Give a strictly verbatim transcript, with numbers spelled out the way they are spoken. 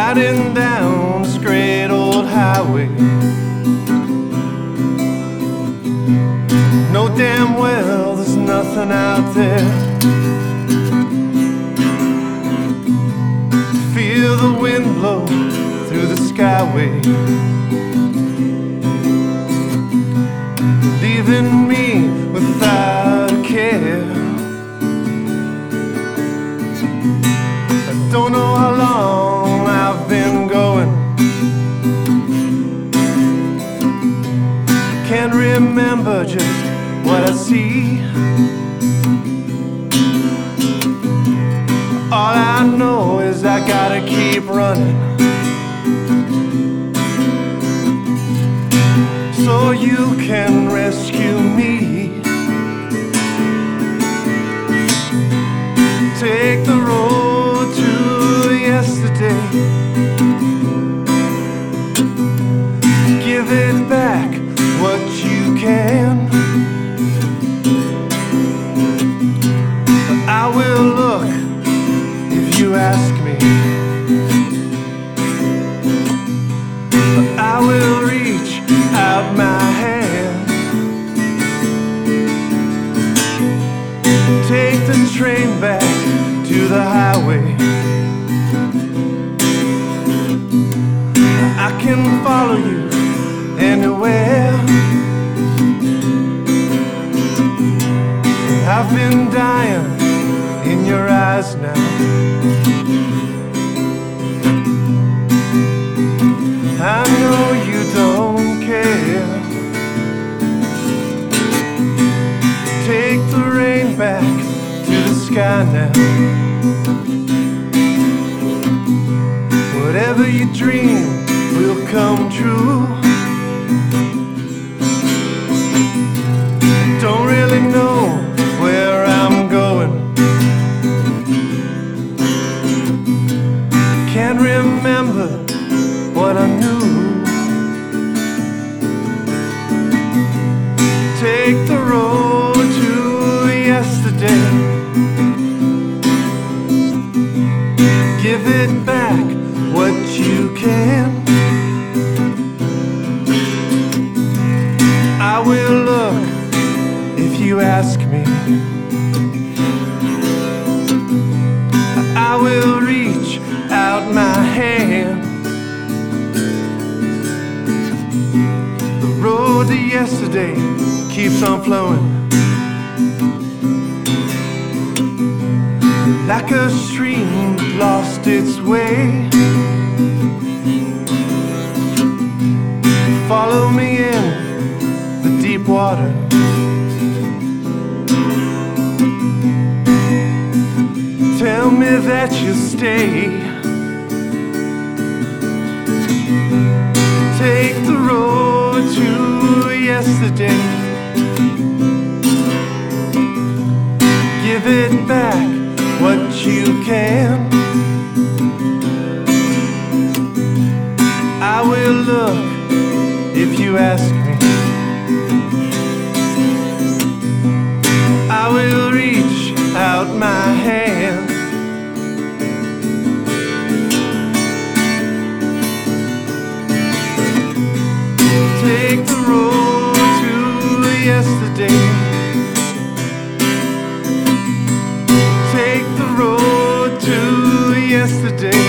riding down this great old highway. Know damn well there's nothing out there. Feel the wind blow through the skyway, leaving me without a care. I don't know how long I've been going, can't remember just what I see. All I know is I gotta keep running, so you can rescue me. Take the road to yesterday, give it back what you can. I will look if you ask me, I will reach out my hand. Take the train back to the highway, I can follow you anywhere. I've been dying in your eyes now. I know you don't care. Take the rain back to the sky now. Whatever you dream will come true. Don't really know where I'm going, can't remember what I knew. Take the road to yesterday, give it back what you can. I will look if you ask me, I will reach out my hand. The road to yesterday keeps on flowing, like a stream that lost its way. Follow me in the deep water, tell me that you'll stay. Take the road to yesterday, give it back what you can. I will look if you ask me, I will reach out my hand. Take the road to yesterday, take the road to yesterday,